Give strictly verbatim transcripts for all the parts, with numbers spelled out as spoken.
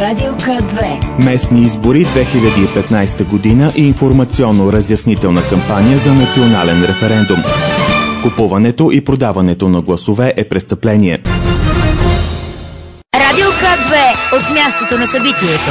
Радио К две. Местни избори две хиляди и петнайсета година и информационно-разяснителна кампания за национален референдум. Купуването и продаването на гласове е престъпление. Радио К две от мястото на събитието.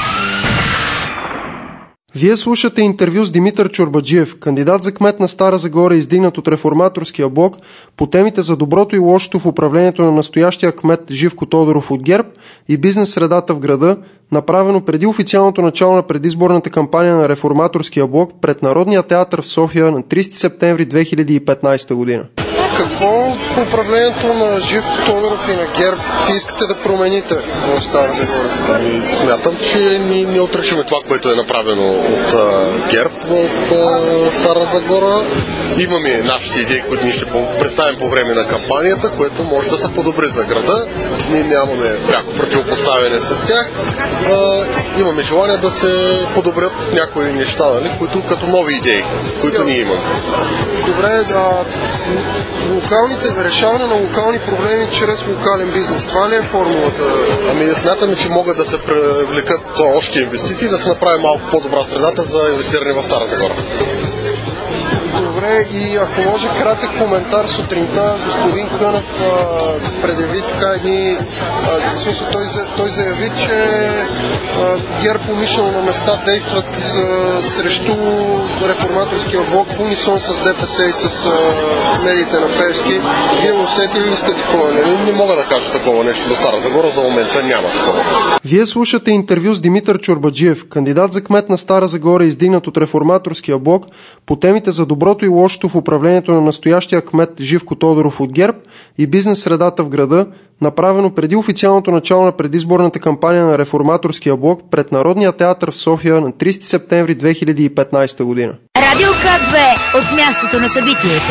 Вие слушате интервю с Димитър Чорбаджиев, кандидат за кмет на Стара Загора, издигнат от Реформаторския блок, по темите за доброто и лошото в управлението на настоящия кмет Живко Тодоров от ГЕРБ и бизнес средата в града, направено преди официалното начало на предизборната кампания на Реформаторския блок пред Народния театър в София на трийсети септември две хиляди и петнайсета година. Какво по управлението на Живко Тодоров и на ГЕРБ искате да промените в Стара Загора? Ами, смятам, че ние не отричаме това, което е направено от а, ГЕРБ в а, Стара Загора. Имаме нашите идеи, които ние ще представим по време на кампанията, което може да се подобри за града. Ние нямаме пряко противопоставяне с тях. А, имаме желание да се подобрят някои неща, нали, които като нови идеи, които ние имаме. Добре, а локалните, решаване на локални проблеми чрез локален бизнес. Това ли е формулата? Ами смятаме, че могат да се привлекат още инвестиции, да се направи малко по-добра средата за инвестиране в Стара Загора. Добре, и ако може кратък коментар, сутринта господин Кънев а, предяви така едни, а, в смисъл той, той заяви, че а, ГЕРБ умишлено на места действат а, срещу Реформаторския блок в унисон с ДПС и с а, медиите на Певски. Вие усетили ли сте такова? Не, не мога да кажа такова нещо за Стара Загора, за момента няма такова. Вие слушате интервю с Димитър Чорбаджиев, кандидат за кмет на Стара Загора, издигнат от Реформаторския блок, по темите за доброто и лошото в управлението на настоящия кмет Живко Тодоров от ГЕРБ и бизнес средата в града, направено преди официалното начало на предизборната кампания на Реформаторския блок пред Народния театър в София на трийсети септември две хиляди и петнайсета година. Радио К две от мястото на събитието.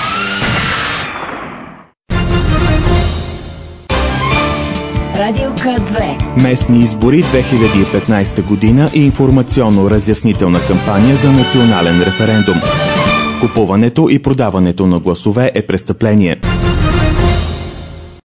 Радио К две. Местни избори две хиляди и петнайсета година и информационно-разяснителна кампания за национален референдум. Купуването и продаването на гласове е престъпление.